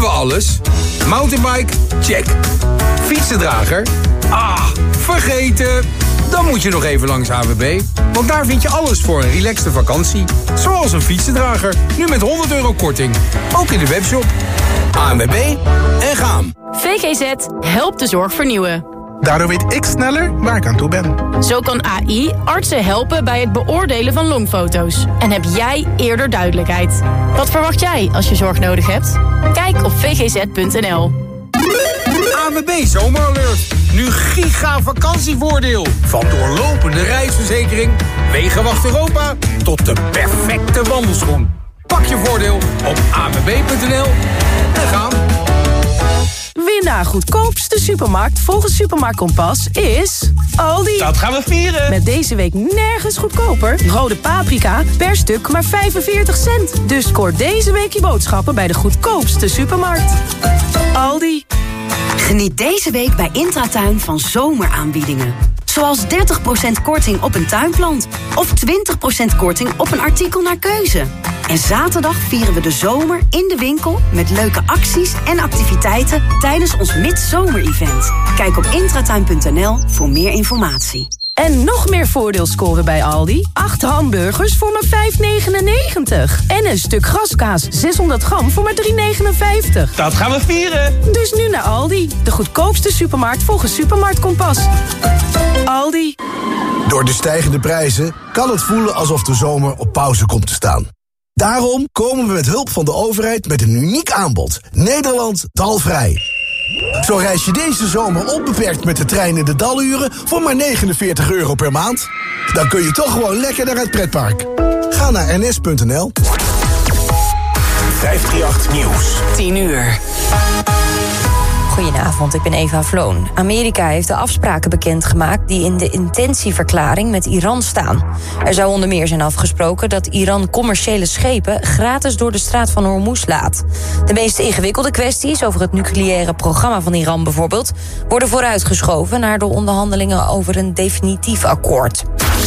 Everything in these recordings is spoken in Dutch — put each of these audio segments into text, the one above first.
we alles. Mountainbike? Check. Fietsendrager? Vergeten. Dan moet je nog even langs AWB. Want daar vind je alles voor een relaxte vakantie. Zoals een fietsendrager. Nu met €100 korting. Ook in de webshop. ANWB en gaan. VGZ helpt de zorg vernieuwen. Daardoor weet ik sneller waar ik aan toe ben. Zo kan AI artsen helpen bij het beoordelen van longfoto's. En heb jij eerder duidelijkheid. Wat verwacht jij als je zorg nodig hebt? Kijk op vgz.nl. ANWB Zomeralert. Nu giga vakantievoordeel. Van doorlopende reisverzekering, Wegenwacht Europa tot de perfecte wandelschoen. Pak je voordeel op anwb.nl en gaan. Winnaar goedkoopste supermarkt volgens Supermarkt Kompas is Aldi. Dat gaan we vieren. Met deze week nergens goedkoper. Rode paprika per stuk maar 45 cent. Dus scoor deze week je boodschappen bij de goedkoopste supermarkt. Aldi. Geniet deze week bij Intratuin van zomeraanbiedingen. Zoals 30% korting op een tuinplant. Of 20% korting op een artikel naar keuze. En zaterdag vieren we de zomer in de winkel met leuke acties en activiteiten tijdens ons midzomer-event. Kijk op intratuin.nl voor meer informatie. En nog meer voordeel scoren bij Aldi. 8 hamburgers voor maar €5,99. En een stuk graskaas 600 gram voor maar €3,59. Dat gaan we vieren. Dus nu naar Aldi. De goedkoopste supermarkt volgens Supermarkt Kompas. Aldi. Door de stijgende prijzen kan het voelen alsof de zomer op pauze komt te staan. Daarom komen we met hulp van de overheid met een uniek aanbod. Nederland taalvrij. Zo reis je deze zomer onbeperkt met de trein in de daluren voor maar €49 per maand. Dan kun je toch gewoon lekker naar het pretpark. Ga naar ns.nl. 538 Nieuws. 10 uur. Goedenavond, ik ben Eva Vloon. Amerika heeft de afspraken bekendgemaakt die in de intentieverklaring met Iran staan. Er zou onder meer zijn afgesproken dat Iran commerciële schepen gratis door de straat van Hormuz laat. De meest ingewikkelde kwesties over het nucleaire programma van Iran bijvoorbeeld worden vooruitgeschoven naar de onderhandelingen over een definitief akkoord.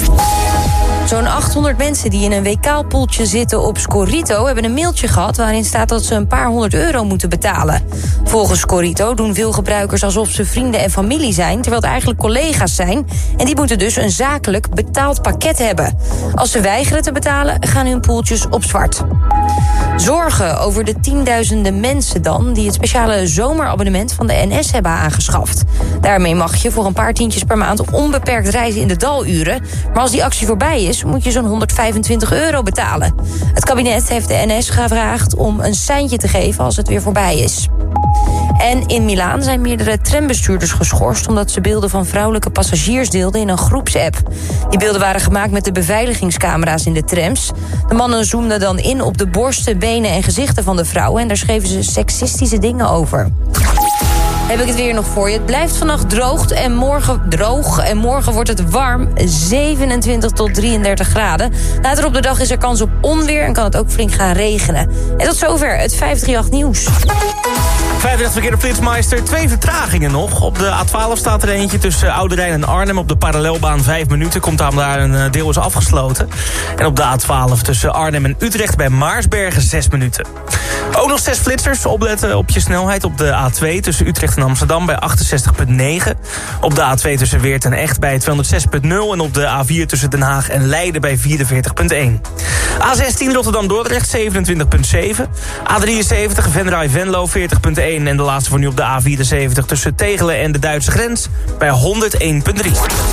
Zo'n 800 mensen die in een WK-poeltje zitten op Scorito hebben een mailtje gehad waarin staat dat ze een paar €100 moeten betalen. Volgens Scorito doen veel gebruikers alsof ze vrienden en familie zijn, terwijl het eigenlijk collega's zijn. En die moeten dus een zakelijk betaald pakket hebben. Als ze weigeren te betalen, gaan hun poeltjes op zwart. Zorgen over de tienduizenden mensen dan die het speciale zomerabonnement van de NS hebben aangeschaft. Daarmee mag je voor een paar tientjes per maand onbeperkt reizen in de daluren. Maar als die actie voorbij is, moet je zo'n €125 betalen. Het kabinet heeft de NS gevraagd om een seintje te geven als het weer voorbij is. En in Milaan zijn meerdere trambestuurders geschorst omdat ze beelden van vrouwelijke passagiers deelden in een groepsapp. Die beelden waren gemaakt met de beveiligingscamera's in de trams. De mannen zoomden dan in op de borsten, benen en gezichten van de vrouwen en daar schreven ze seksistische dingen over. Heb ik het weer nog voor je. Het blijft vannacht droog en morgen wordt het warm. 27 tot 33 graden. Later op de dag is er kans op onweer en kan het ook flink gaan regenen. En tot zover het 538 nieuws. 538 verkeer op Flitsmeister. 2 vertragingen nog. Op de A12 staat er eentje tussen Oude Rijn en Arnhem. Op de parallelbaan 5 minuten. Komt daar een deel is afgesloten. En op de A12 tussen Arnhem en Utrecht bij Maarsbergen 6 minuten. Ook nog 6 flitsers. Opletten op je snelheid op de A2 tussen Utrecht en Amsterdam bij 68,9. Op de A2 tussen Weert en Echt bij 206,0. En op de A4 tussen Den Haag en Leiden bij 44,1. A16 Rotterdam-Dordrecht 27,7. A73 Venray-Venlo 40,1. En de laatste voor nu op de A74 tussen Tegelen en de Duitse grens bij 101,3.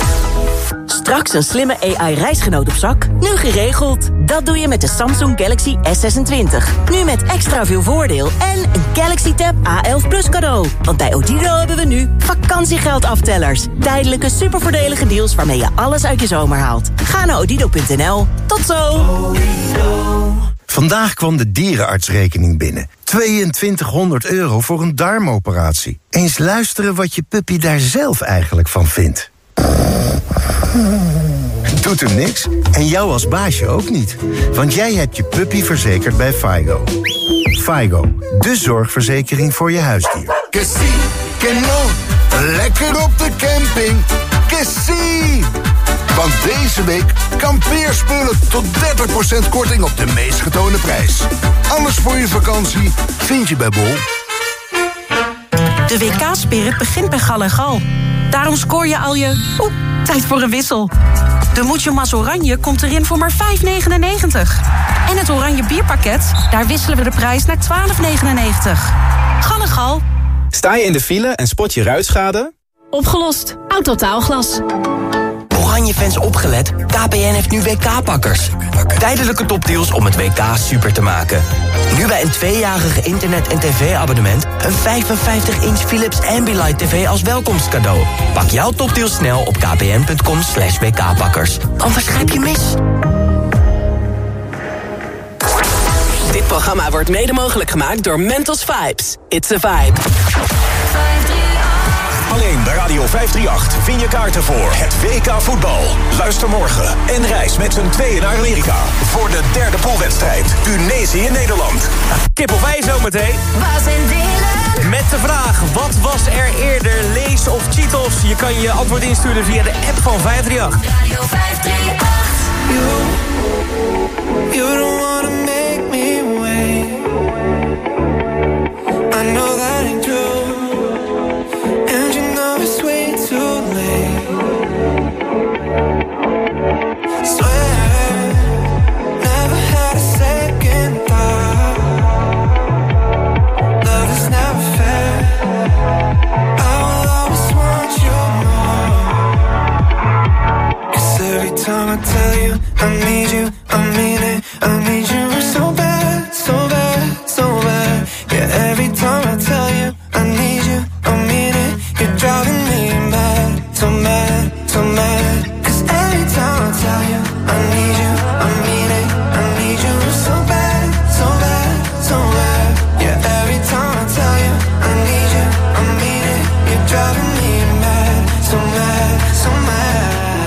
Straks een slimme AI-reisgenoot op zak? Nu geregeld. Dat doe je met de Samsung Galaxy S26. Nu met extra veel voordeel en een Galaxy Tab A11 Plus cadeau. Want bij Odido hebben we nu vakantiegeldaftellers. Tijdelijke supervoordelige deals waarmee je alles uit je zomer haalt. Ga naar odido.nl. Tot zo! Vandaag kwam de dierenartsrekening binnen. €2200 voor een darmoperatie. Eens luisteren wat je puppy daar zelf eigenlijk van vindt. Doet hem niks. En jou als baasje ook niet. Want jij hebt je puppy verzekerd bij FIGO. FIGO, de zorgverzekering voor je huisdier. Que sí, que no. Lekker op de camping. Que sí. Want deze week kampeerspullen tot 30% korting op de meest getoonde prijs. Alles voor je vakantie vind je bij Bol. De WK-spirit begint bij Gal & Gal. Daarom scoor je al je... tijd voor een wissel. De Mucho Mas Oranje komt erin voor maar €5,99. En het Oranje bierpakket, daar wisselen we de prijs naar €12,99. Gal & Gal. Sta je in de file en spot je ruitschade? Opgelost. Autotaalglas. Oranje-fans opgelet, KPN heeft nu WK-pakkers. Tijdelijke topdeals om het WK super te maken. Nu bij een 2-jarige internet- en tv-abonnement... een 55-inch Philips Ambilight TV als welkomstcadeau. Pak jouw topdeals snel op kpn.com/WK-pakkers. Anders grijp je mis. Dit programma wordt mede mogelijk gemaakt door Mentos Vibes. It's a vibe. Alleen bij Radio 538 vind je kaarten voor het WK voetbal. Luister morgen en reis met z'n tweeën naar Amerika voor de derde poolwedstrijd Tunesië-Nederland. Kip of ei zometeen. Met de vraag, wat was er eerder, Lees of Cheetos? Je kan je antwoord insturen via de app van 538. Radio 538. You don't wanna make me wait. I know that ain't true. It's way too late. Swear, never had a second thought. Love is never fair. I will always want you more. 'Cause every time I tell you I need you, I mean it. I need you so bad, so bad, so bad. Yeah, every time I tell you I need you, I mean it. You're driving me mad, so mad, so mad. 'Cause every time I tell you I need you, I mean it. I need you so bad, so bad, so bad. Yeah, every time I tell you I need you, I mean it. You're driving me mad, so mad, so mad.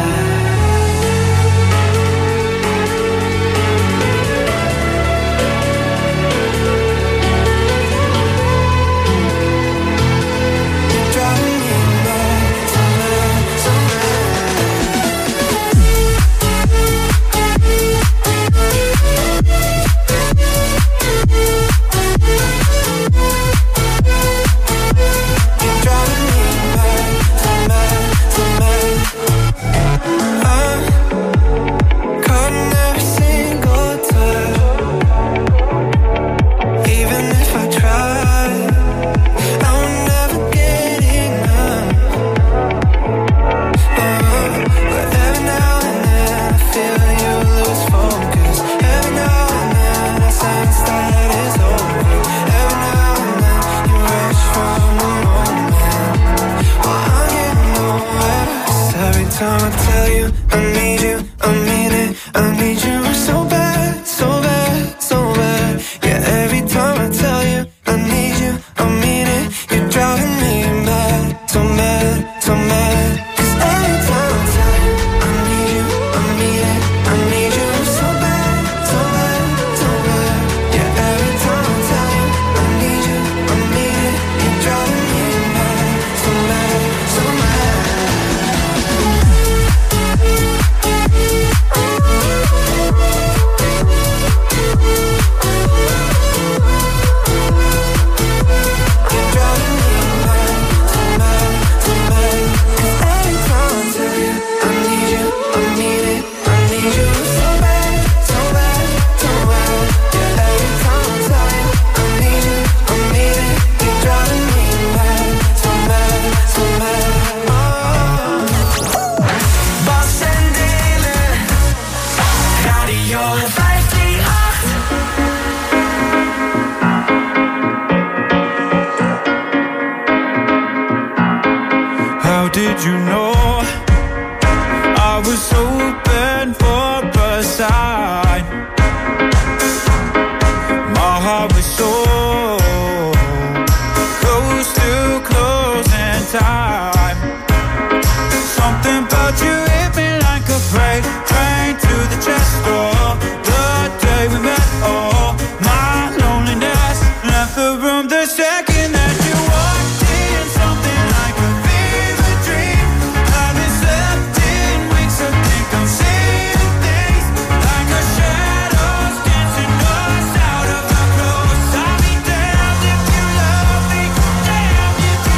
Time I tell you I need you, I mean it. I need you so bad, so bad, so bad. Yeah, every time I tell you I need you, I mean it. You're driving me mad, so mad, so mad. 'Cause every time I tell you I need you, I mean it. I need you so bad, so bad, so bad. Yeah, every time I tell you I need you, I mean it. You're driving me mad, so mad, so mad. Did you know I was open for a sign? My heart was so close to closing time. Something about you hit me like a freight train to the chest door. The day we met, all my loneliness left the room the second that you walked in. Something like a fever dream. I've been slept in weeks, I think I'm seeing things like a shadows dancing us out of our clothes. I'll be damned if you love me, damned if you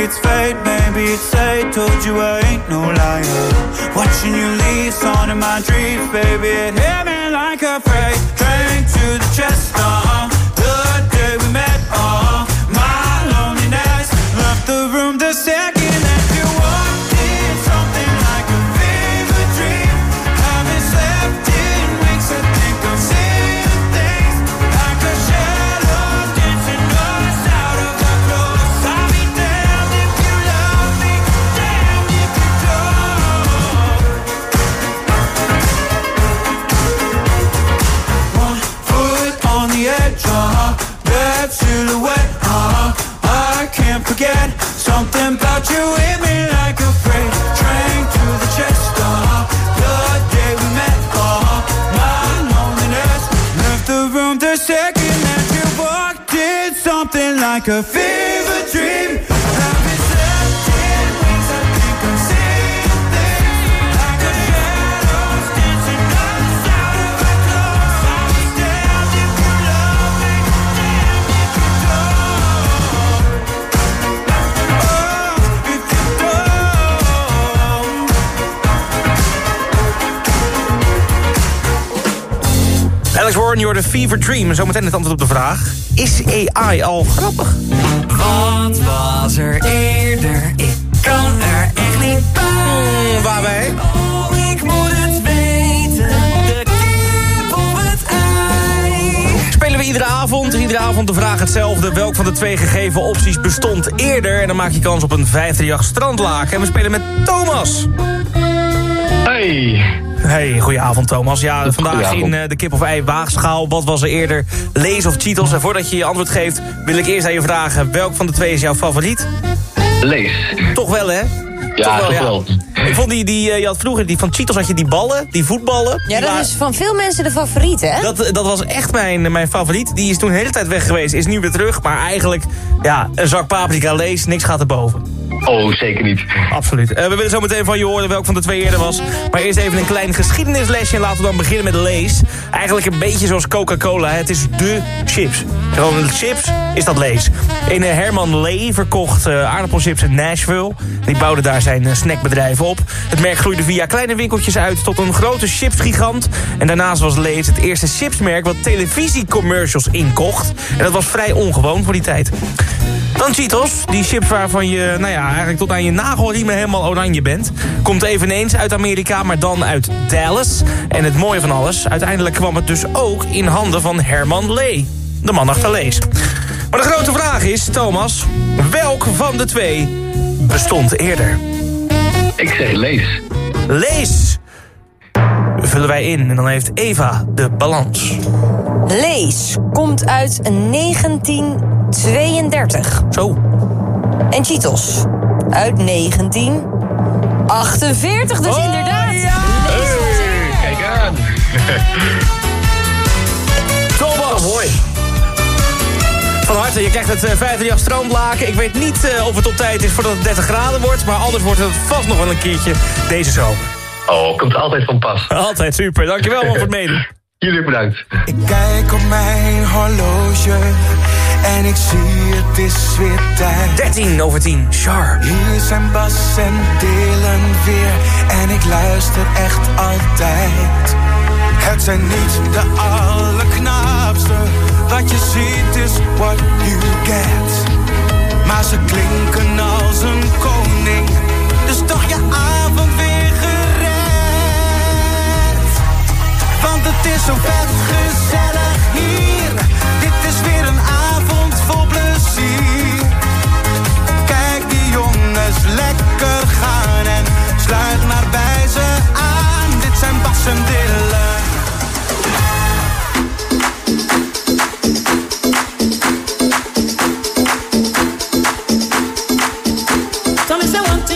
it's fate, maybe it's fate. Told you I ain't no liar. Watching you leave, on in my dreams, baby. It hit me like a freight train to the chest. The day we met, my loneliness left the room the second that you walked in. Something like a fever dream. Haven't slept in weeks. I think I'm seeing things like a shadow dancing us out of our clothes. I'll be damned if you love me, damned if you don't. One foot on the edge, that silhouette, I can't forget. Something about you hit me like a freight train to the chest. The day we met, my loneliness left the room the second that you walked in. Something like a fever dream. Haven't slept in weeks. I think I'm seeing things like a shadows dancing us out of our clothes. I'll be damned if you love me, damned if you don't. If you don't. Alex Warren, je hoorde Fever Dream. En zometeen het antwoord op de vraag: is AI al grappig? Wat was er eerder? Ik kan er echt niet bij. Waarbij? Oh, ik moet het weten. De kip of het ei. Spelen we iedere avond. Iedere avond de vraag hetzelfde. Welk van de 2 gegeven opties bestond eerder? En dan maak je kans op een 538 strandlaken. En we spelen met Thomas. Hey. Hey, goedenavond Thomas. Ja, vandaag in de kip of ei waagschaal. Wat was er eerder? Lays of Cheetos? En voordat je je antwoord geeft, wil ik eerst aan je vragen: welk van de 2 is jouw favoriet? Lays. Toch wel, hè? Ja, toch wel. Ik vond je had vroeger die van Cheetos, had je die ballen, die voetballen. Ja, dat is van veel mensen de favoriet, hè? Dat was echt mijn favoriet. Die is toen de hele tijd weg geweest, is nu weer terug. Maar eigenlijk, ja, een zak paprika Lays, niks gaat erboven. Oh, zeker niet. Absoluut. We willen zo meteen van je horen welk van de 2 eerder was. Maar eerst even een klein geschiedenislesje. En laten we dan beginnen met Lays. Eigenlijk een beetje zoals Coca-Cola. Het is de chips. Gewoon chips is dat Lays. Een Herman Lee verkocht aardappelchips in Nashville. Die bouwde daar zijn snackbedrijf op. Het merk groeide via kleine winkeltjes uit tot een grote chipsgigant. En daarnaast was Lays het eerste chipsmerk wat televisiecommercials inkocht. En dat was vrij ongewoon voor die tijd. Dan Cheetos, die chips waarvan je, eigenlijk tot aan je nagelriemen helemaal oranje bent. Komt eveneens uit Amerika, maar dan uit Dallas. En het mooie van alles, uiteindelijk kwam het dus ook in handen van Herman Lee. De man achter Lays. Maar de grote vraag is, Thomas, welk van de 2 bestond eerder? Ik zeg Lays. Lays. Vullen wij in en dan heeft Eva de balans. Lays komt uit 1932. Zo. En Cheetos uit 1948, dus inderdaad. Ja. Kijk aan. Thomas. Mooi. Van harte, je krijgt het 538 strandlaken. Ik weet niet of het op tijd is voordat het 30 graden wordt. Maar anders wordt het vast nog wel een keertje deze zomer. Oh, komt altijd van pas. Altijd, super. Dankjewel man voor het meedoen. Jullie bedankt. Ik kijk op mijn horloge en ik zie het is weer tijd. 10:13, sharp. Hier zijn Bas en Dylan weer en ik luister echt altijd. Het zijn niet de allerknaapste, wat je ziet is what you get. Maar ze klinken als een koning, dus toch je avond weer gered. Want het is zo vet gezellig hier, dit is weer een avond vol plezier. Kijk die jongens lekker gaan en sluit maar bij ze aan. Dit zijn Bas en Dylan. Tell me say 1, 2,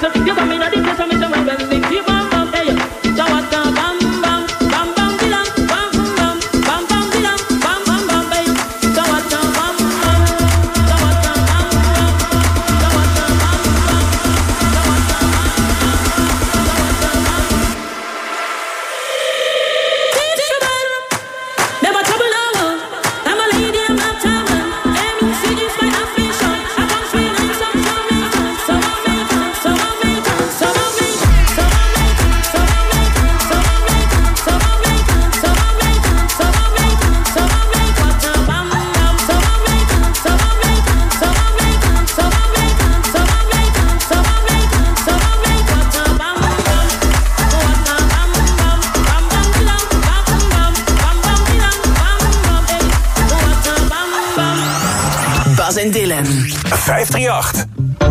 Bas en Dylan. 538.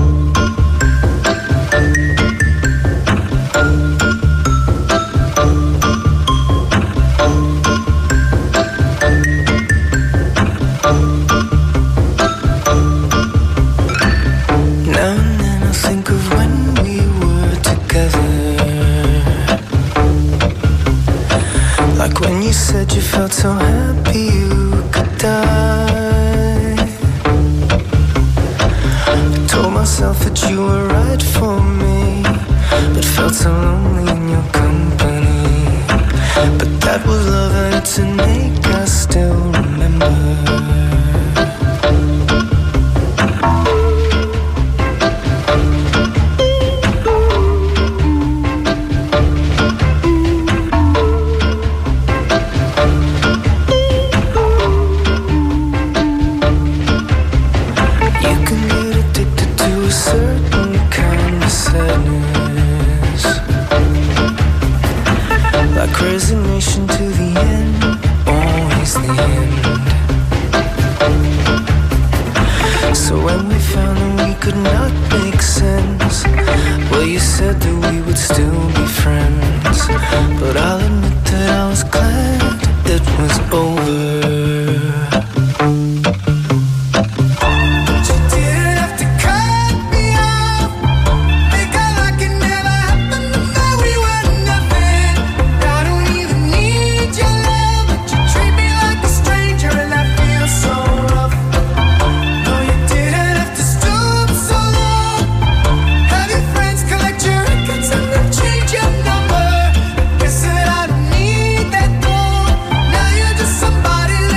Said you felt so happy you could die. I told myself that you were right for me, but felt so lonely in your company. But that was love and it's an ache I still remember. Resignation to the end, always the end. So when we found that we could not make sense, well, you said that we would still be friends. But I'll admit that I was glad it was over. Somebody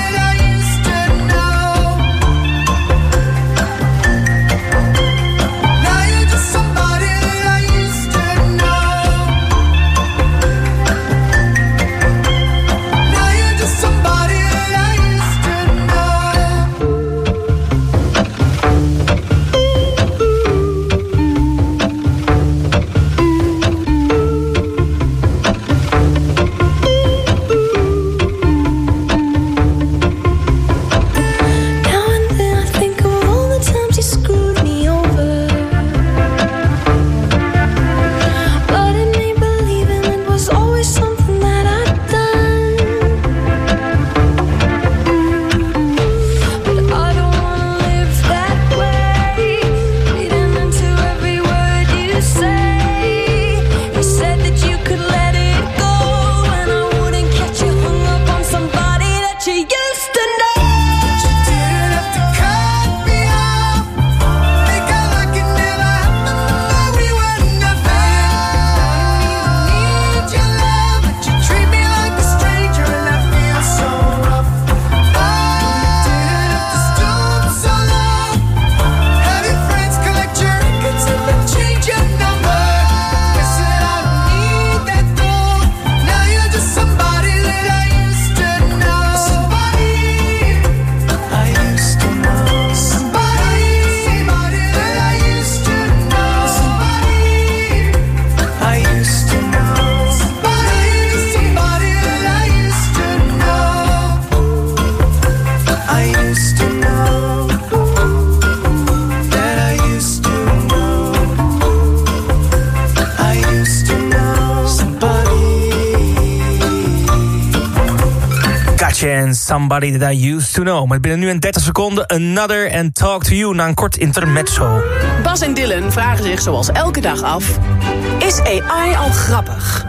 Chance, Somebody That I Used To Know. Met binnen nu in 30 seconden Another and Talk To You na een kort intermezzo. Bas en Dylan vragen zich zoals elke dag af: is AI al grappig?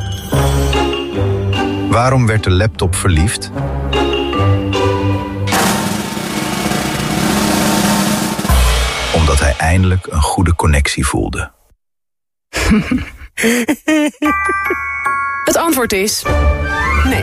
Waarom werd de laptop verliefd? Omdat hij eindelijk een goede connectie voelde. Het antwoord is nee.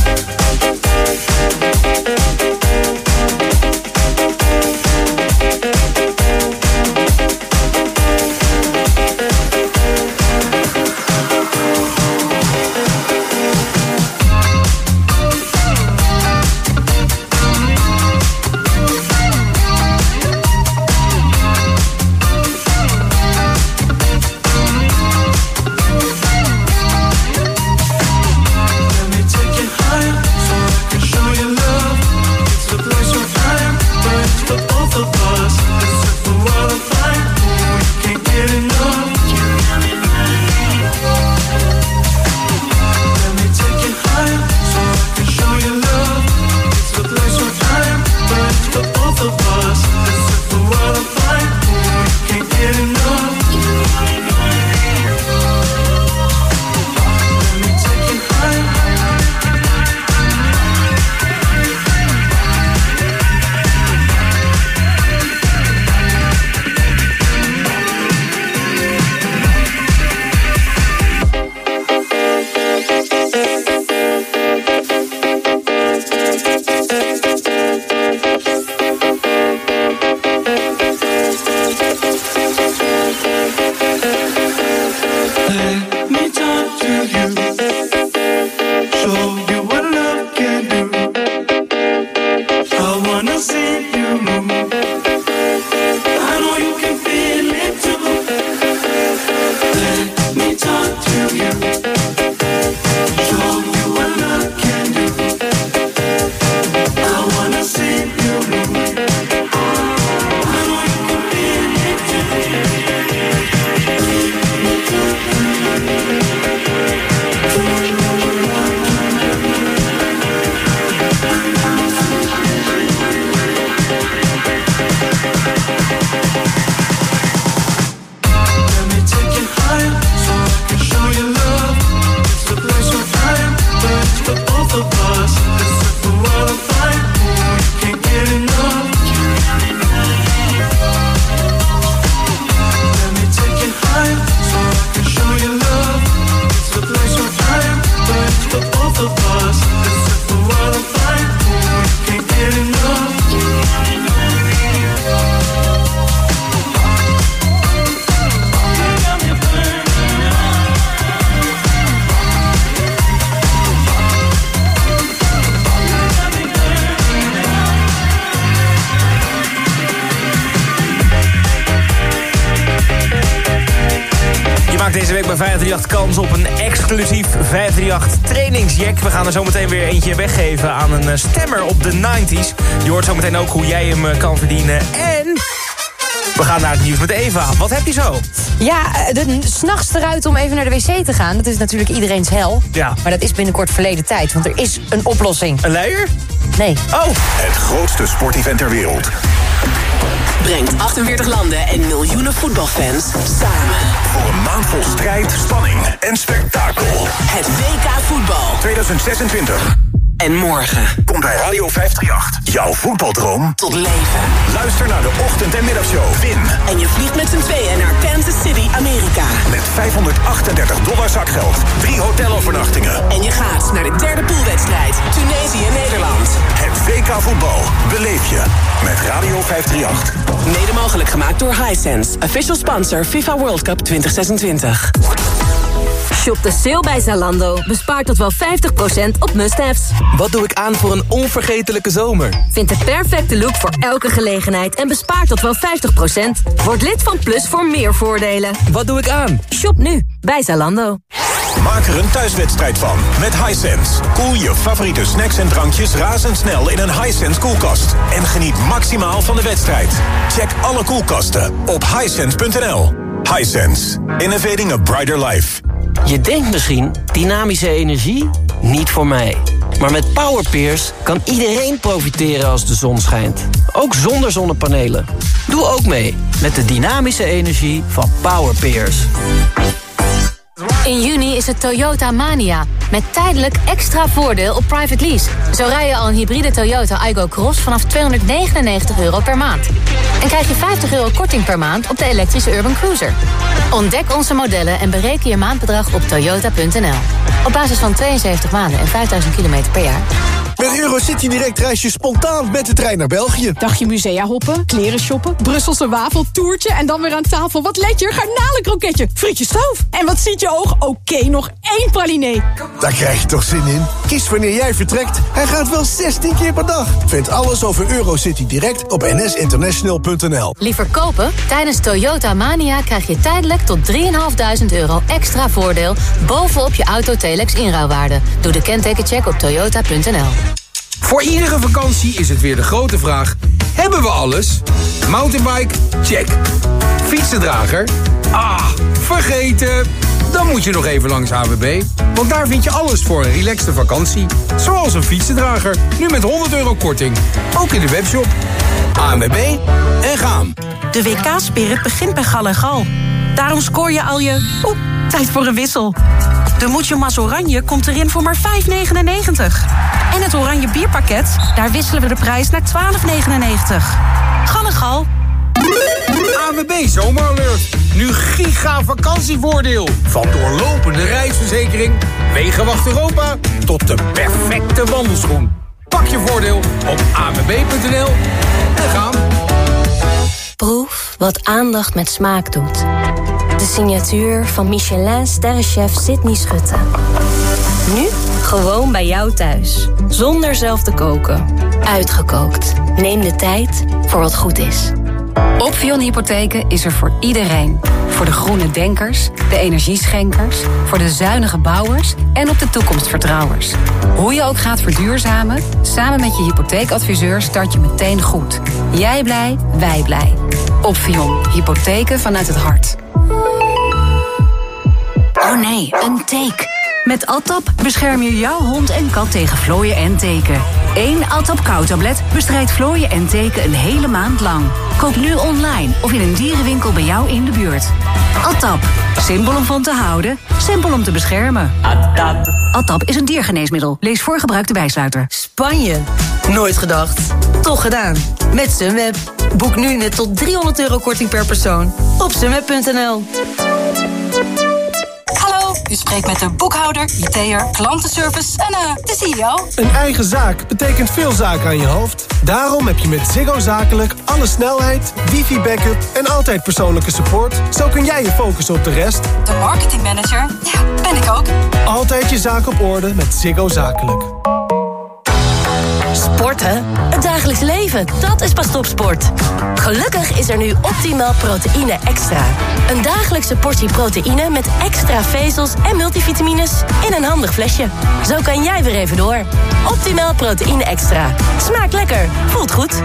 Deze week bij 538 kans op een exclusief 538 trainingsjack. We gaan er zometeen weer eentje weggeven aan een stemmer op de 90s. Je hoort zometeen ook hoe jij hem kan verdienen. En we gaan naar het nieuws met Eva. Wat heb je zo? Ja, 's nachts eruit om even naar de wc te gaan. Dat is natuurlijk iedereen's hel. Ja. Maar dat is binnenkort verleden tijd, want er is een oplossing. Een luier? Nee. Oh! Het grootste sportevent ter wereld. Brengt 48 landen en miljoenen voetbalfans samen. Voor een maand vol strijd, spanning en spektakel. Het WK voetbal 2026. En morgen komt bij Radio 538 jouw voetbaldroom tot leven. Luister naar de ochtend- en middagshow. Win. En je vliegt met z'n tweeën naar Kansas City, Amerika. Met $538 zakgeld, 3 hotelovernachtingen. En je gaat naar de derde poolwedstrijd. Tunesië-Nederland. Het WK voetbal beleef je met Radio 538. Mede mogelijk gemaakt door Hisense. Official sponsor FIFA World Cup 2026. Shop de sale bij Zalando. Bespaar tot wel 50% op must-haves. Wat doe ik aan voor een onvergetelijke zomer? Vind de perfecte look voor elke gelegenheid en bespaar tot wel 50%. Word lid van Plus voor meer voordelen. Wat doe ik aan? Shop nu bij Zalando. Maak er een thuiswedstrijd van met Hisense. Koel je favoriete snacks en drankjes razendsnel in een Hisense koelkast. En geniet maximaal van de wedstrijd. Check alle koelkasten op hisense.nl. Hisense. Innovating a brighter life. Je denkt misschien, dynamische energie? Niet voor mij. Maar met Powerpeers kan iedereen profiteren als de zon schijnt. Ook zonder zonnepanelen. Doe ook mee met de dynamische energie van Powerpeers. In juni is het Toyota Mania. Met tijdelijk extra voordeel op private lease. Zo rij je al een hybride Toyota Aygo Cross vanaf €299 per maand. En krijg je €50 korting per maand op de elektrische Urban Cruiser. Ontdek onze modellen en bereken je maandbedrag op toyota.nl. Op basis van 72 maanden en 5000 kilometer per jaar. Met Eurocity Direct reis je spontaan met de trein naar België. Dagje musea hoppen, kleren shoppen, Brusselse wafeltoertje en dan weer aan tafel. Wat let je? Garnalenkroketje, frietje stoof. En wat ziet je oog? Oké, nog 1 pralinee. Daar krijg je toch zin in? Kies wanneer jij vertrekt. Hij gaat wel 16 keer per dag. Vind alles over Eurocity Direct op nsinternational.nl. Liever kopen? Tijdens Toyota Mania krijg je tijdelijk tot €3.500 extra voordeel bovenop je Auto-Telex inruilwaarde. Doe de kentekencheck op toyota.nl. Voor iedere vakantie is het weer de grote vraag: hebben we alles? Mountainbike? Check. Fietsendrager? Vergeten. Dan moet je nog even langs AWB. Want daar vind je alles voor een relaxte vakantie. Zoals een fietsendrager. Nu met €100 korting. Ook in de webshop. ANWB en gaan. De WK-spirit begint bij Gal & Gal. Daarom scoor je al je... tijd voor een wissel. De Mucho Mas Oranje komt erin voor maar €5,99. En het Oranje bierpakket, daar wisselen we de prijs naar €12,99. Gal & Gal. ANWB Zomeralert. Nu giga vakantievoordeel. Van doorlopende reisverzekering, Wegenwacht Europa tot de perfecte wandelschoen. Pak je voordeel op anwb.nl en gaan. Proef wat aandacht met smaak doet. De signatuur van Michelin-sterrenchef Sydney Schutte. Nu gewoon bij jou thuis. Zonder zelf te koken. Uitgekookt. Neem de tijd voor wat goed is. Opvion Hypotheken is er voor iedereen. Voor de groene denkers, de energieschenkers, voor de zuinige bouwers en op de toekomstvertrouwers. Hoe je ook gaat verduurzamen, samen met je hypotheekadviseur start je meteen goed. Jij blij, wij blij. Opvion Hypotheken vanuit het hart. Oh nee, een teek. Met Atap bescherm je jouw hond en kat tegen vlooien en teken. 1 Atap kauwtablet bestrijdt vlooien en teken een hele maand lang. Koop nu online of in een dierenwinkel bij jou in de buurt. Atap. Simpel om van te houden, simpel om te beschermen. Atap is een diergeneesmiddel. Lees voor gebruik de bijsluiter. Spanje? Nooit gedacht. Toch gedaan. Met Sunweb. Boek nu net tot €300 korting per persoon. Op sunweb.nl. Hallo, u spreekt met de boekhouder, IT'er, klantenservice en de CEO. Een eigen zaak betekent veel zaken aan je hoofd. Daarom heb je met Ziggo Zakelijk alle snelheid, wifi-backup en altijd persoonlijke support. Zo kun jij je focussen op de rest. De marketingmanager, ja, ben ik ook. Altijd je zaak op orde met Ziggo Zakelijk. Sporten? Het dagelijks leven, dat is pas topsport. Gelukkig is er nu Optimal Proteïne Extra. Een dagelijkse portie proteïne met extra vezels en multivitamines in een handig flesje. Zo kan jij weer even door. Optimal Proteïne Extra. Smaakt lekker, voelt goed.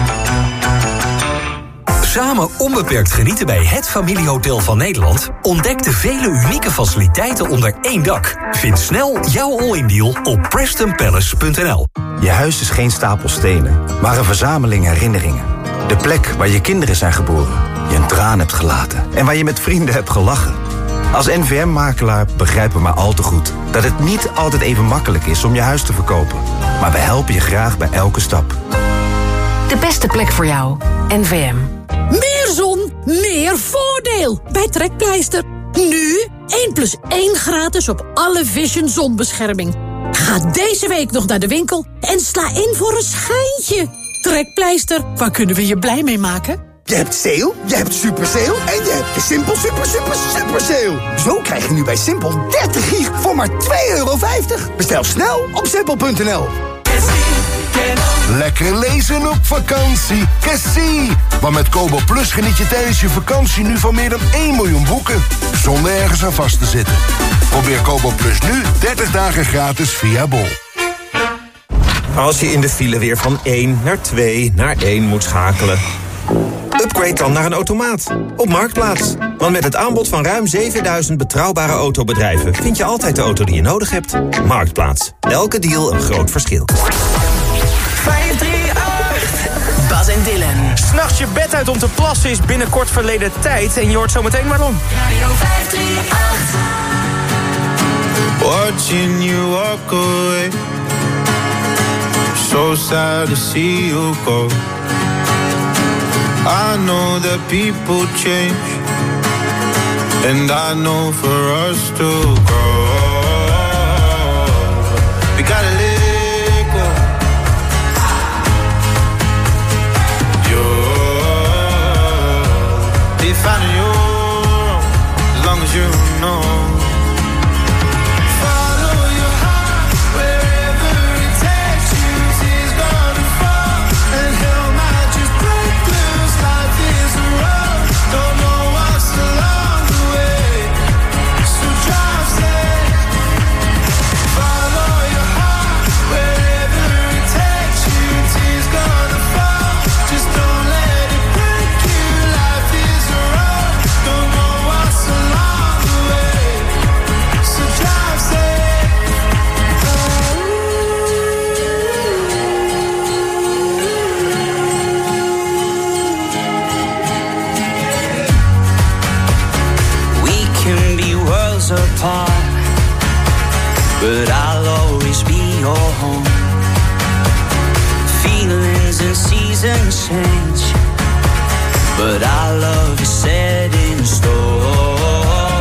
Samen onbeperkt genieten bij het familiehotel van Nederland? Ontdek de vele unieke faciliteiten onder één dak. Vind snel jouw all-in deal op PrestonPalace.nl. Je huis is geen stapel stenen, maar een verzameling herinneringen. De plek waar je kinderen zijn geboren, je een traan hebt gelaten en waar je met vrienden hebt gelachen. Als NVM-makelaar begrijpen we maar al te goed dat het niet altijd even makkelijk is om je huis te verkopen. Maar we helpen je graag bij elke stap. De beste plek voor jou. NVM. Meer zon, meer voordeel bij Trekpleister. Nu 1+1 gratis op alle Vision zonbescherming. Ga deze week nog naar de winkel en sla in voor een schijntje. Trekpleister, waar kunnen we je blij mee maken? Je hebt sale, je hebt super sale en je hebt de Simpel super sale. Zo krijg je nu bij Simpel 30 gig voor maar €2,50. Bestel snel op simpel.nl. Lekker lezen op vakantie. Cassie! Want met Kobo Plus geniet je tijdens je vakantie nu van meer dan 1 miljoen boeken. Zonder ergens aan vast te zitten. Probeer Kobo Plus nu 30 dagen gratis via Bol. Als je in de file weer van 1 naar 2 naar 1 moet schakelen. Upgrade dan naar een automaat. Op Marktplaats. Want met het aanbod van ruim 7000 betrouwbare autobedrijven... vind je altijd de auto die je nodig hebt. Marktplaats. Elke deal een groot verschil. 538. Bas en Dylan. 'S'nachts je bed uit om te plassen is binnenkort verleden tijd. En je hoort zometeen waarom. Radio 538. Watching you walk away. So sad to see you go. I know that people change, and I know for us to grow, we gotta let go. You're finding your own, as long as you know. Apart, but I'll always be your home. Feelings and seasons change, but our love is set in stone.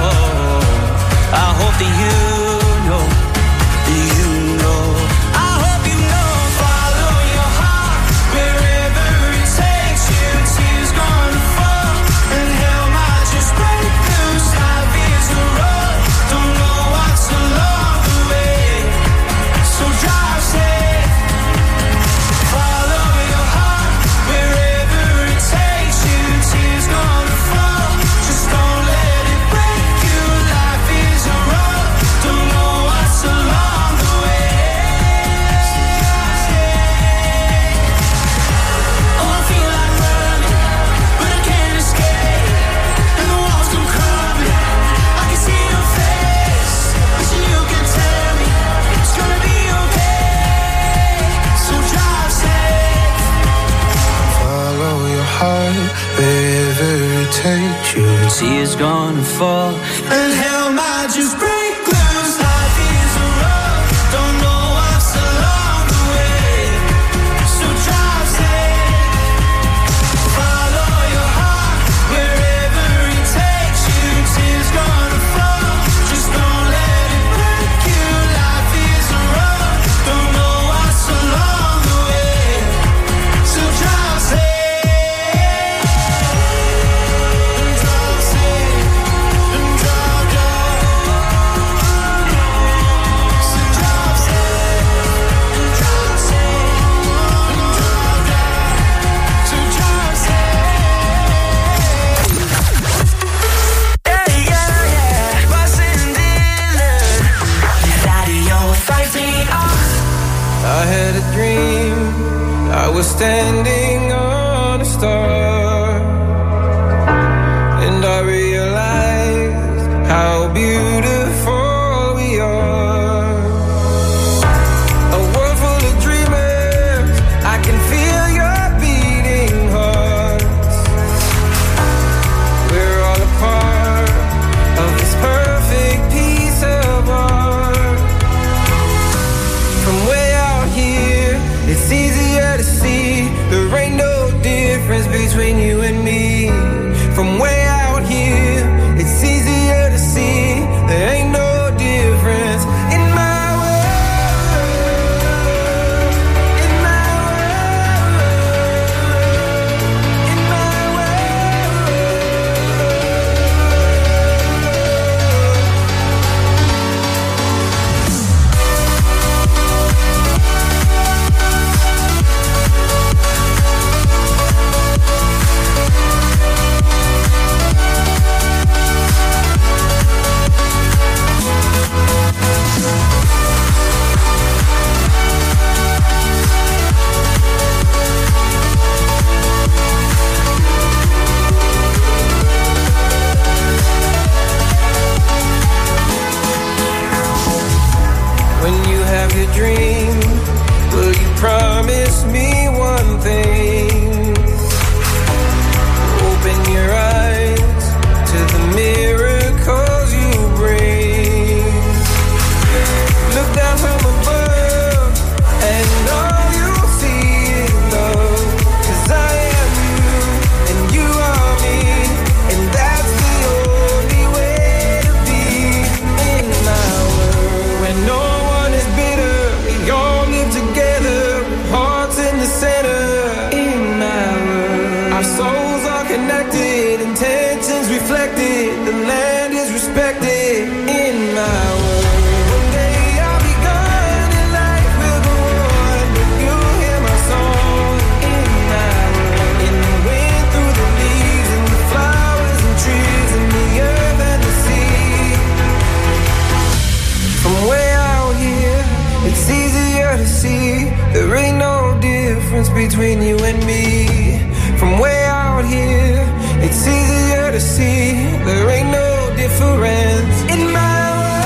I hope that you know, I hope you know. Follow your heart wherever it takes you. Tears gonna fall and hell might just break loose. Life is a road, don't know what's along the way, so drive safe. Follow your heart wherever it takes you. Tears gonna fall, just don't let it break you. Life is a road, don't know what's along the way. Oh, I feel like running, but I can't escape, and the walls come crumbling. I can see your face, wishing you could tell me it's gonna be okay, so drive safe. Follow your heart wherever it takes you. Tears gonna fall And hell might just break loose. Life is a road, don't know what's along the way, so drive safe. Follow your heart wherever it takes you. Tears gonna fall, just don't let it break you. Life is a road, don't know what's along the way, so drive safe. Drive safe, and drive, so drive safe, and drive safe, and drive, so drive safe. Yeah. Bas en Dylan. Radio 538. I had a dream, I was standing on a star, and I realized how beautiful we are. A world full of dreamers, I can feel your beating hearts. We're all a part of this perfect piece of art. From way out here, it's easier to see the when you have your dream, will you promise me one thing? Open your eyes to the miracles you bring. Look down from above and all you'll see is love. 'Cause I am you and you are me, and that's the only way to be in my world. When no one is bitter, we all live together, hearts in the center. In my world, our souls are connected, intentions reflected, the land is respected. In my world, one day I'll be gone and life will go on, but you'll hear my song. In my world, in the wind, through the leaves, and the flowers and trees, and the earth and the sea. From way out here, it's easier to see there ain't no difference between you and me. From way out here, it's easier to see there ain't no difference in my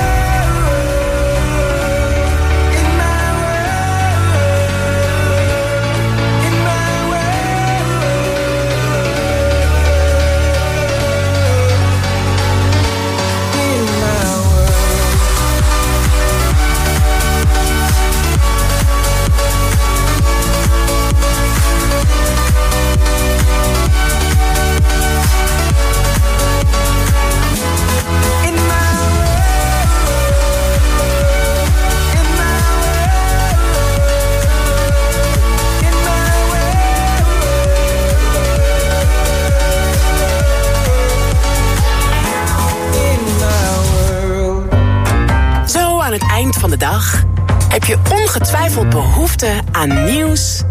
aan het eind van de dag heb je ongetwijfeld behoefte aan nieuws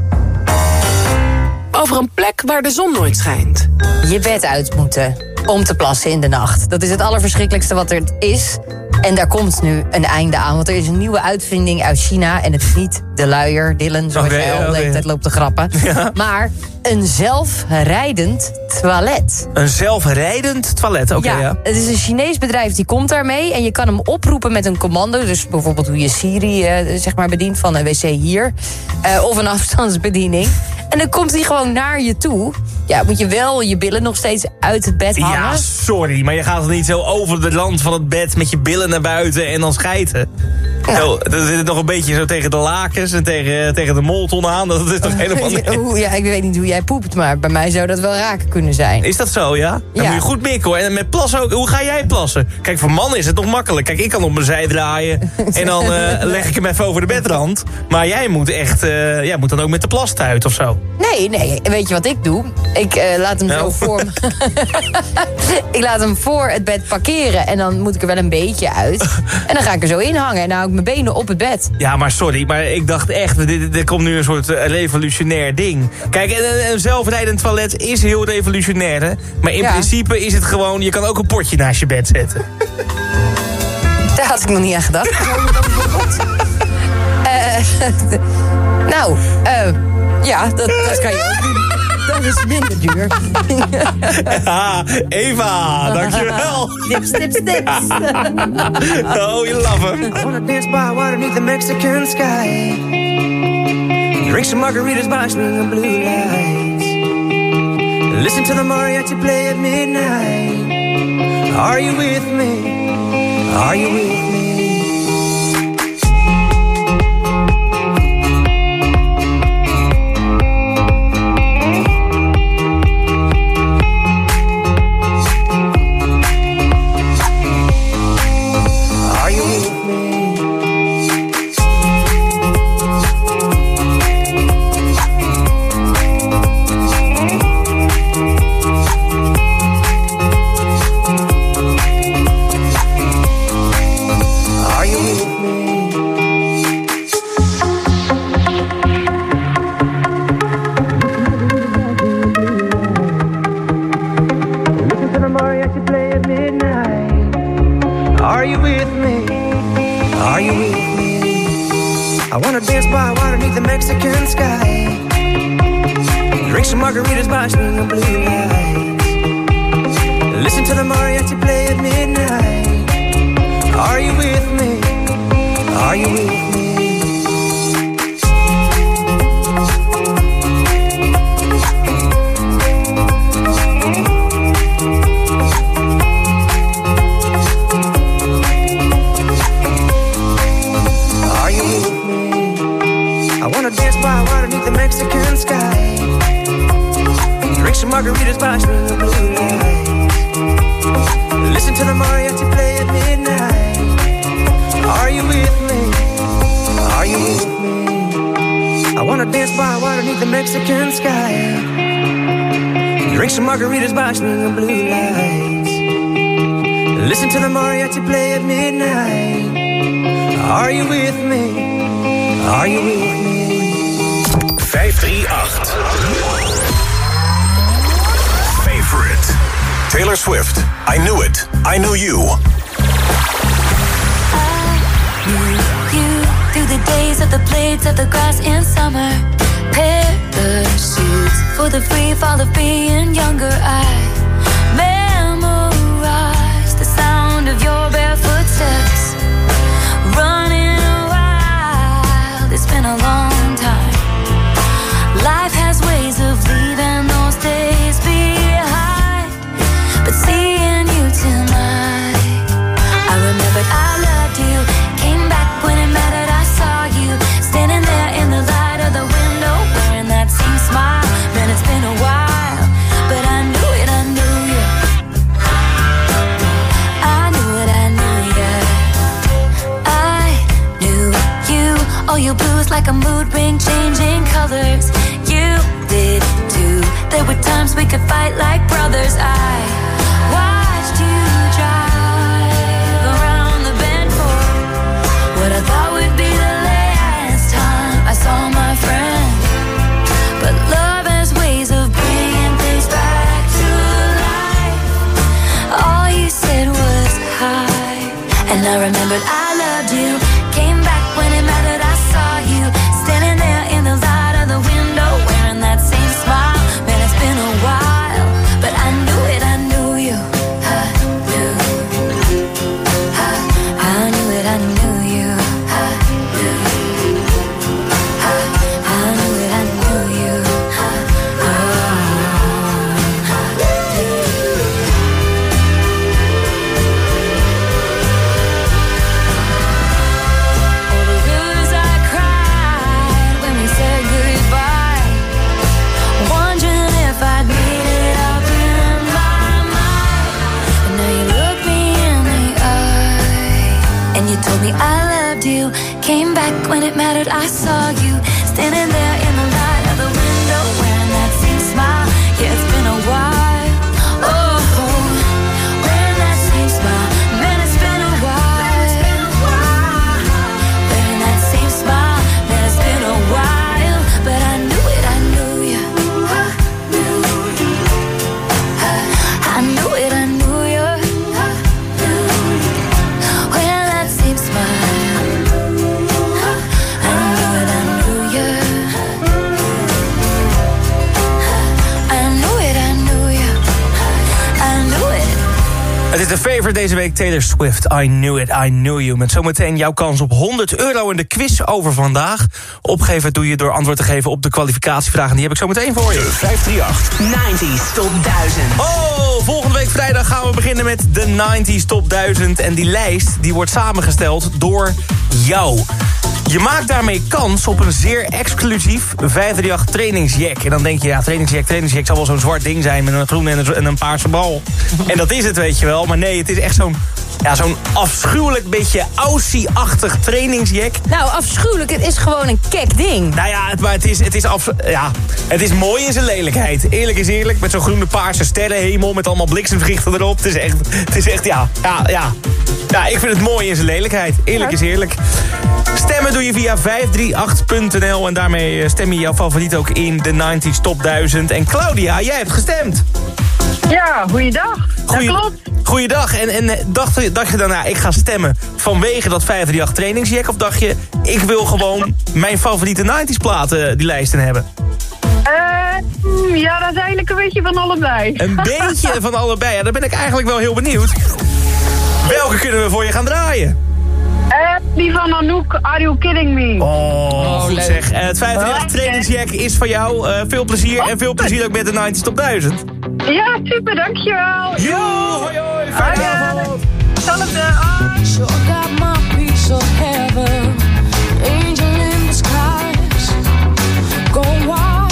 over een plek waar de zon nooit schijnt. Je bed uit moeten om te plassen in de nacht. Dat is het allerverschrikkelijkste wat er is. En daar komt nu een einde aan. Want er is een nieuwe uitvinding uit China. En het is niet de luier, Dylan, zoals jij al de hele tijd loopt te grappen. Ja. Maar een zelfrijdend toilet. Een zelfrijdend toilet, oké, ja. Het is een Chinees bedrijf die komt daarmee. En je kan hem oproepen met een commando. Dus bijvoorbeeld hoe je Siri zeg maar bedient van een wc hier. Of een afstandsbediening. En dan komt hij gewoon naar je toe. Ja, moet je wel je billen nog steeds uit het bed hangen. Ja, sorry, maar je gaat er niet zo over de rand van het bed met je billen naar buiten en dan schijten. Ja. Zo, dan zit het nog een beetje zo tegen de lakens en tegen de molton aan. Dat is toch helemaal niet... Ja, ik weet niet hoe jij poept, maar bij mij zou dat wel raken kunnen zijn. Is dat zo, ja? Dan moet je goed mikken, hoor. En met plassen ook. Hoe ga jij plassen? Kijk, voor mannen is het nog makkelijk. Kijk, ik kan op mijn zij draaien en dan leg ik hem even over de bedrand. Maar jij moet echt, moet dan ook met de plastuit of zo. Nee, weet je wat ik doe? Ik laat hem zo voor... ik laat hem voor het bed parkeren en dan moet ik er wel een beetje uit. En dan ga ik er zo in hangen en dan hou ik mijn benen op het bed. Ja, maar sorry, maar ik dacht echt, dit komt nu een soort revolutionair ding. Kijk, een zelfrijdend toilet is heel revolutionair, hè? Maar in principe is het gewoon, je kan ook een potje naast je bed zetten. Daar had ik nog niet aan gedacht. Ja, dat kan je ook doen. Dat is minder duur. Eva, dankjewel. Tips. Oh, you love him. I wanna dance by water beneath the Mexican sky. Drink some margaritas by swinging blue lights. Listen to the mariachi play at midnight. Are you with me? Are you with me? Are you you with me? Are you with me? I wanna dance by water beneath the Mexican sky. Drink some margaritas by string of blue lights. Listen to the mariachi play at midnight. Are you with me? Are you with me? I wanna dance by water beneath the Mexican sky. Drink some margaritas by string of blue lights. Listen to the mariachi play at midnight. Are you with me? Are you with me? 538. Favorite. Taylor Swift. I knew it. I knew you. You through the days of the blades of the grass in summer. Parachutes for the free fall of being younger. I memorized the sound of your barefoot steps. Running wild, it's been a long time. Life has ways of leaving those days behind. But seeing you tonight, I remembered I loved you. Came back when it mattered, I saw you. Standing there in the light of the window, wearing that same smile. Man, it's been a while, but I knew it, I knew you. I knew it, I knew you. I knew you. Oh, your blues like a mood ring, changing colors. You did too. There were times we could fight like brothers. I watched you drive around the bend for what I thought would be the last time I saw my friend. But love has ways of bringing things back to life. All you said was hi, and I remembered I loved you. Came back when it mattered, I saw you. Standing there in the light of the window, wearing that same smile. Man, it's been a while, but I knew it, I knew you. I knew. I knew it, I knew you. I knew. I knew it, I knew you. All the rivers I cried when we said goodbye, wondering if I'd made it up in my mind. And now you look me in the eye, and you told me I loved you. Came back when it mattered, I saw you. Standing there in the light of the window, wearing that same smile. Yeah, it's been a while. Oh, wearing that same smile. Man, it's been a while. Wearing that same smile. Man, it's been a while. But I knew it, I knew you. I knew it, I knew you. Wearing that same smile. I knew it, I knew you. I knew it, I knew you. I knew it. Het is de favorite deze week, Taylor Swift. I knew it, I knew you. Met zometeen jouw kans op €100 in de quiz over vandaag. Opgeven doe je door antwoord te geven op de kwalificatievraag. En die heb ik zo meteen voor je. 538. 90s Top 1000. Oh, volgende week vrijdag gaan we beginnen met de 90s Top 1000. En die lijst die wordt samengesteld door jou. Je maakt daarmee kans op een zeer exclusief 538 trainingsjack. En dan denk je, ja, trainingsjack zal wel zo'n zwart ding zijn met een groene en een paarse bal. En dat is het, weet je wel. Maar nee, het is echt zo'n afschuwelijk beetje Aussie-achtig trainingsjack. Nou, afschuwelijk, het is gewoon een kek ding. Nou ja, het is mooi in zijn lelijkheid. Eerlijk is eerlijk, met zo'n groene paarse sterrenhemel met allemaal bliksemvrichten erop. Het is echt, ja. Ja, ik vind het mooi in zijn lelijkheid. Eerlijk is eerlijk. Stemmen doe je via 538.nl en daarmee stem je jouw favoriet ook in de 90s Top 1000. En Claudia, jij hebt gestemd. Ja, goeiedag. Dat klopt. Goeiedag. En dacht je dan, nou, ik ga stemmen vanwege dat 538 trainingsjack? Of dacht je, ik wil gewoon mijn favoriete 90s platen die lijsten hebben? Ja, dat is eigenlijk een beetje van allebei. Een beetje van allebei. Ja, daar ben ik eigenlijk wel heel benieuwd. Welke kunnen we voor je gaan draaien? die van Anouk, Are You Kidding Me? Oh, goed zeg. Het 538 trainingsjack is van jou. Veel plezier en veel plezier ook met de 90's Top 1000. Ja, super, dankjewel. Yo, hoi hoi, fijne avond. Hetzelfde, Sure got my piece of heaven, angel in the skies, go wild.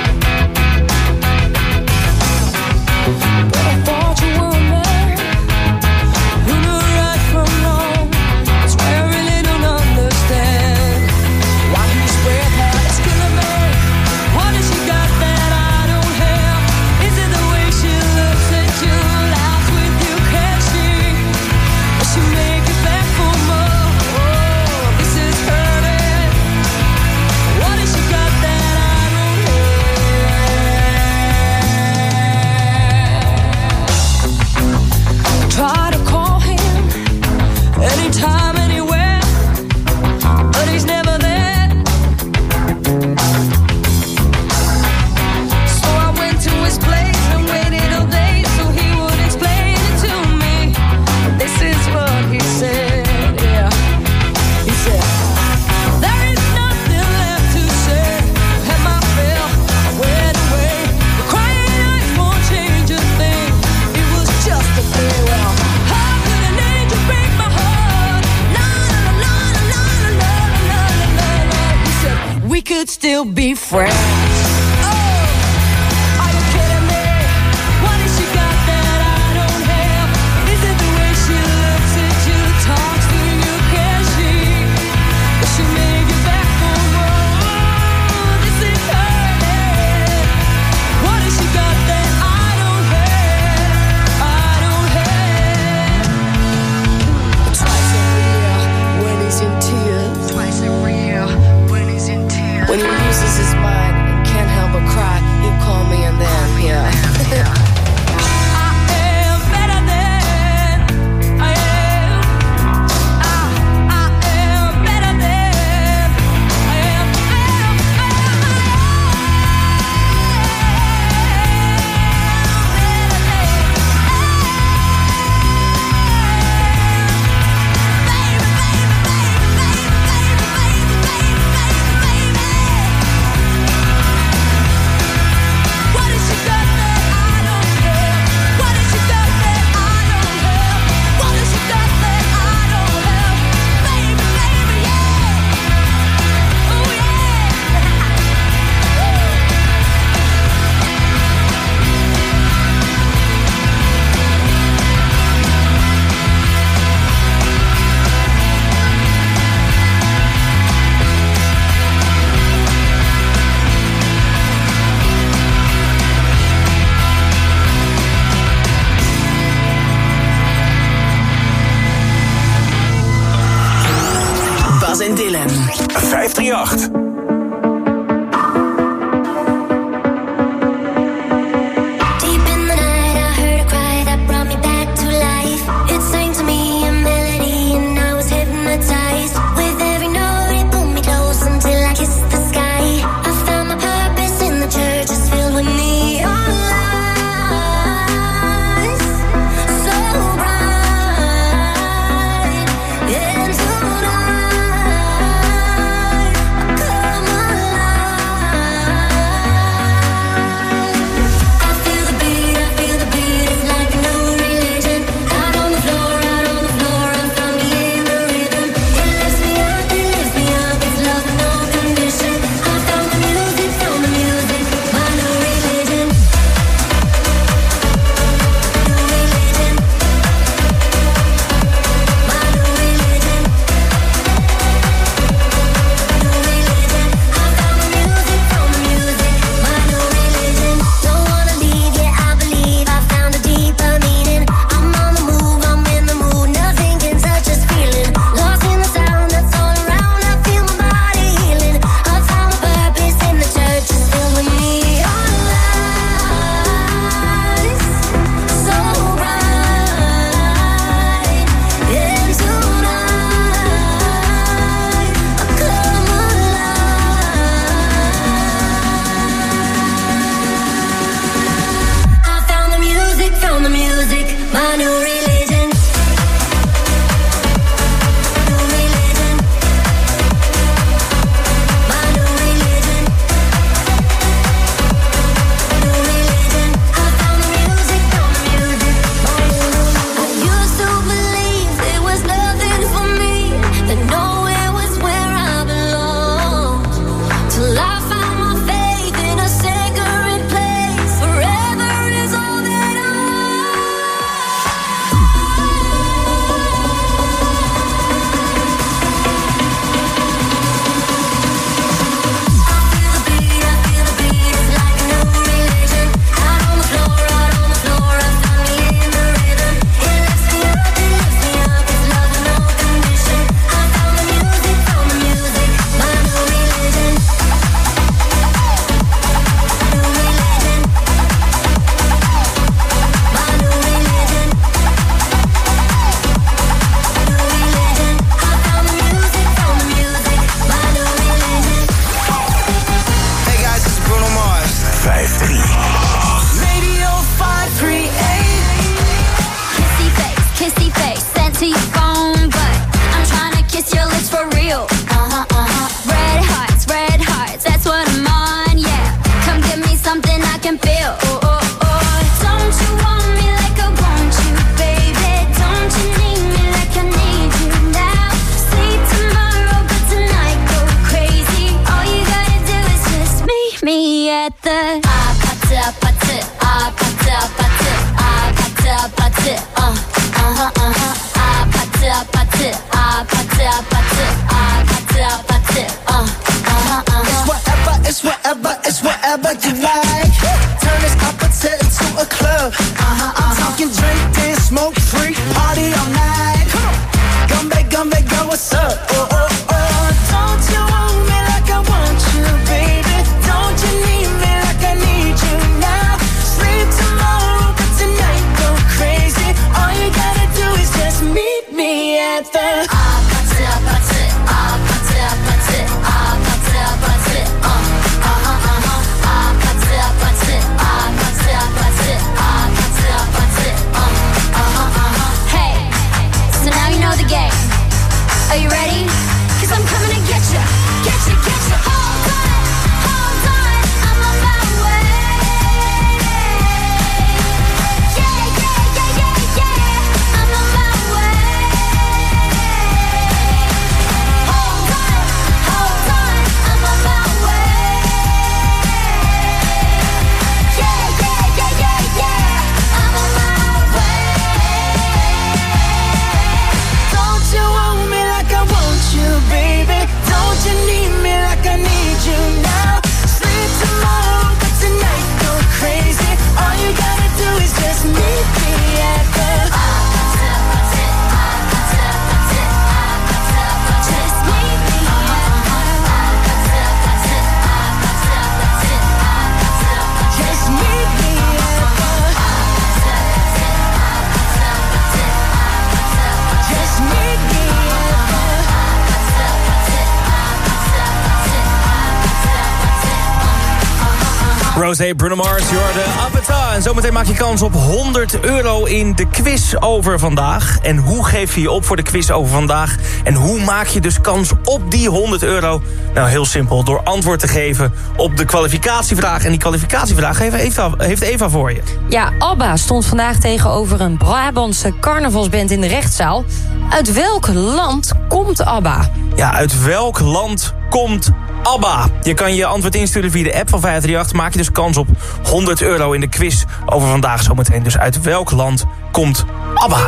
But I thought you were a man who knew right from wrong. That's why I really don't understand why he's with her. It's killing me. What has she got that I don't have? Is it the way she looks at you, laughs with you, can't she? Does she make it back for more? Oh, this is hurting. What has she got that I don't have? Try to call him anytime, anywhere, but he's never there. So I went to his place and waited all day so he would explain it to me. This is what he said, yeah. He said, there is nothing left to say. Had my fill, I went away. The crying eyes won't change a thing. It was just a farewell. How could an angel break my heart? La la la la la la la la la. He said, we could still be friends. Are you kidding me? What has she got that I don't have? Is it the way she looks at you, talks to you, can she? Does she make it back for more? Oh, this is hurting. What has she got that I don't have? I don't have. Twice every year when he's in tears. Twice every year when he's in tears. When he loses his mind and can't help but cry, he'll call me and then, yeah. I am better than I am. I am better than I am. What has she got that I don't have? What has she got that I don't have? What has she got that I don't have? Baby, baby, yeah. Oh Bas en Dylan. 538. Deep in the night, I heard a cry that brought me back to life. It sang to me a melody, and I was hypnotized. With every note, it pulled me close until I kissed the sky. I found my purpose in the church, it's filled with neon lights, so bright. And tonight, I at the party, party, party, party, party, party, party, party, party, It's whatever, it's whatever you like. Turn this opposite into a club. I'm talking drink, dance, smoke, freak, party all night. Gumbe, go, what's up? Oh, oh, oh. Don't you want me like I want you, baby? Don't you need me like I need you now? Sleep tomorrow, but tonight go crazy. All you gotta do is just meet me at the party, party, party, party, party, party, Hey, so now you know the game. Are you ready? 'Cause I'm coming to get you, get you, get you. Hold on, I'm on my way. Yeah, I'm on my way. Hold on, I'm on my way. Yeah, I'm on my way. Don't you want me like I want you, baby? Don't you need me like I need you now? Sleep tomorrow, but tonight go crazy. All you gotta do is just meet me at the Just meet me Just meet me Just meet me Rosé, Bruno Mars, je hoorde Appeta. En zometeen maak je kans op €100 in de quiz over vandaag. En hoe geef je je op voor de quiz over vandaag? En hoe maak je dus kans op die €100? Nou, heel simpel, door antwoord te geven op de kwalificatievraag. En die kwalificatievraag heeft Eva voor je. Ja, ABBA stond vandaag tegenover een Brabantse carnavalsband in de rechtszaal. Uit welk land komt ABBA? Ja, uit welk land komt ABBA? Je kan je antwoord insturen via de app van 538. Maak je dus kans op €100 in de quiz over vandaag zometeen. Dus uit welk land komt ABBA?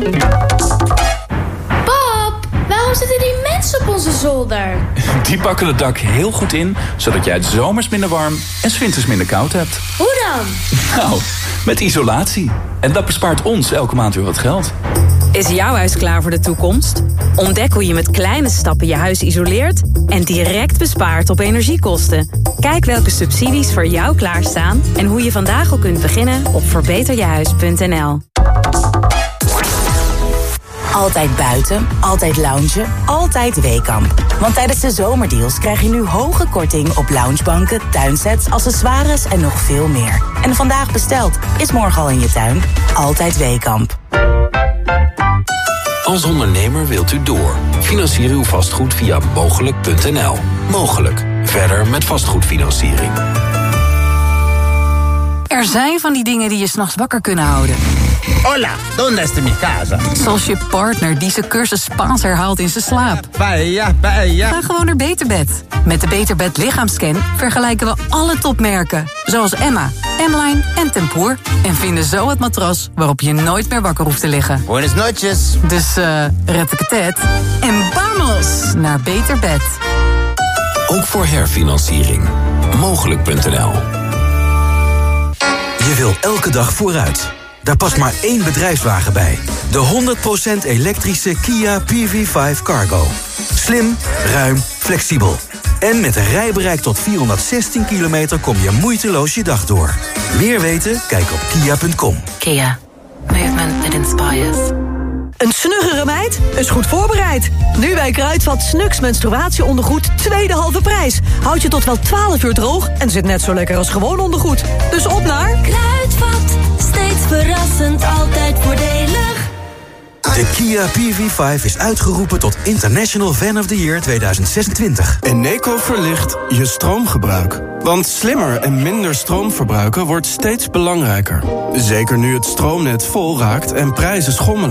Pap, waarom zitten die mensen op onze zolder? Die pakken het dak heel goed in, zodat jij het zomers minder warm en 's winters minder koud hebt. Hoe dan? Nou, met isolatie. En dat bespaart ons elke maand weer wat geld. Is jouw huis klaar voor de toekomst? Ontdek hoe je met kleine stappen je huis isoleert en direct bespaart op energiekosten. Kijk welke subsidies voor jou klaarstaan en hoe je vandaag al kunt beginnen op verbeterjehuis.nl. Altijd buiten, altijd loungen, altijd Weekamp. Want tijdens de zomerdeals krijg je nu hoge korting op loungebanken, tuinsets, accessoires en nog veel meer. En vandaag besteld is morgen al in je tuin. Altijd Weekamp. Als ondernemer wilt u door. Financier uw vastgoed via mogelijk.nl. Mogelijk. Verder met vastgoedfinanciering. Er zijn van die dingen die je 's nachts wakker kunnen houden. Hola, ¿dónde está mi casa? Zoals je partner die zijn cursus Spaans herhaalt in zijn slaap. Paella. Ga gewoon naar Beterbed. Met de Beterbed lichaamscan vergelijken we alle topmerken. Zoals Emma, M-Line en Tempoor. En vinden zo het matras waarop je nooit meer wakker hoeft te liggen. Buenas noches. Dus red ik het en vamos naar Beterbed. Ook voor herfinanciering. Mogelijk.nl. Je wil elke dag vooruit. Daar past maar één bedrijfswagen bij. De 100% elektrische Kia PV5 Cargo. Slim, ruim, flexibel. En met een rijbereik tot 416 kilometer kom je moeiteloos je dag door. Meer weten? Kijk op kia.com. Kia. Movement that inspires. Een snuggere meid is goed voorbereid. Nu bij Kruidvat Snux menstruatieondergoed tweede halve prijs. Houd je tot wel 12 uur droog en zit net zo lekker als gewoon ondergoed. Dus op naar Kruidvat, steeds verrassend, altijd voordelig. De Kia PV5 is uitgeroepen tot International Fan of the Year 2026. Eneco verlicht je stroomgebruik. Want slimmer en minder stroom verbruiken wordt steeds belangrijker. Zeker nu het stroomnet vol raakt en prijzen schommelen.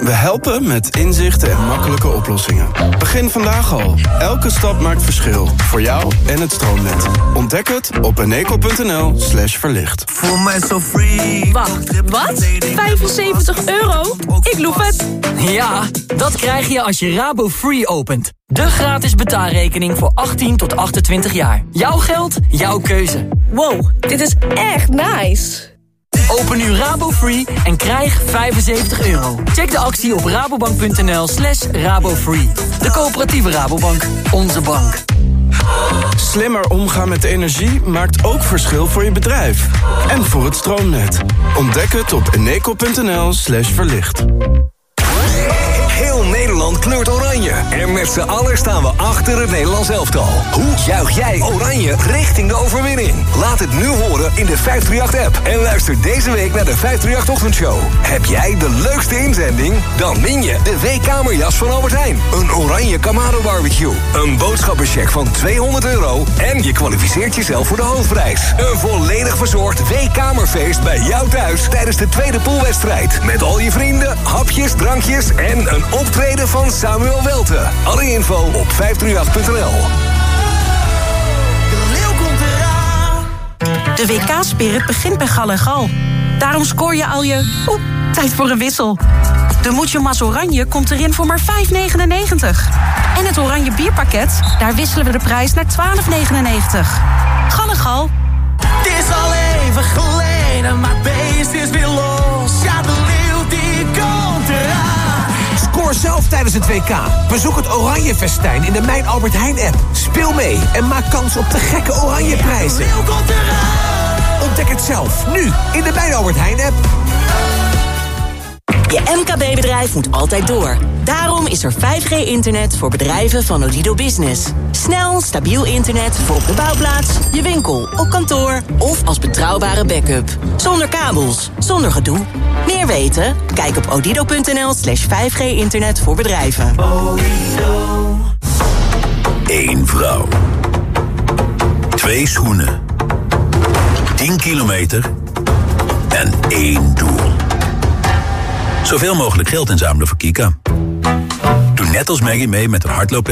We helpen met inzichten en makkelijke oplossingen. Begin vandaag al. Elke stap maakt verschil. Voor jou en het stroomnet. Ontdek het op eneco.nl/verlicht. Voel mij zo free. Wacht, wat? 75 €? Ik loef het. Ja, dat krijg je als je Rabo Free opent. De gratis betaalrekening voor 18 tot 28 jaar. Jouw geld, jouw keuze. Wow, dit is echt nice. Open nu Rabo Free en krijg 75 €. Check de actie op rabobank.nl/rabofree. De coöperatieve Rabobank. Onze bank. Slimmer omgaan met energie maakt ook verschil voor je bedrijf. En voor het stroomnet. Ontdek het op eneco.nl/verlicht. Heel Nederland kleurt oranje. En met z'n allen staan we achter het Nederlands elftal. Hoe juich jij oranje richting de overwinning? Laat het nu horen in de 538-app. En luister deze week naar de 538-ochtendshow. Heb jij de leukste inzending? Dan win je de W-kamerjas van Albert Heijn. Een oranje Kamado barbecue. Een boodschappencheck van €200. En je kwalificeert jezelf voor de hoofdprijs. Een volledig verzorgd W-kamerfeest bij jou thuis tijdens de tweede poolwedstrijd. Met al je vrienden, hapjes, drankjes en een optreden van Samuel Welte. Alle info op 538.nl. De WK-spirit begint bij Gal & Gal. Daarom scoor je al je... tijd voor een wissel. De Mucho Mas Oranje komt erin voor maar €5,99. En het Oranje bierpakket, daar wisselen we de prijs naar €12,99. Gal & Gal. Het is al even geleden, maar beest is weer los. Ja, de leeuw die komt eraan. Scoor zelf tijdens het WK. Bezoek het Oranje Festijn in de Mijn Albert Heijn app. Speel mee en maak kans op de gekke Oranje prijzen. Ontdek het zelf, nu, in de Mijn Albert Heijn app. Je MKB-bedrijf moet altijd door. Daarom is er 5G-internet voor bedrijven van Odido Business. Snel, stabiel internet voor op de bouwplaats, je winkel, op kantoor of als betrouwbare backup. Zonder kabels, zonder gedoe. Meer weten? Kijk op odido.nl/5G-internet voor bedrijven. 1 vrouw. 2 schoenen. 10 kilometer. En 1 doel. Zoveel mogelijk geld inzamelen voor Kika. Doe net als Maggie mee met een hardloop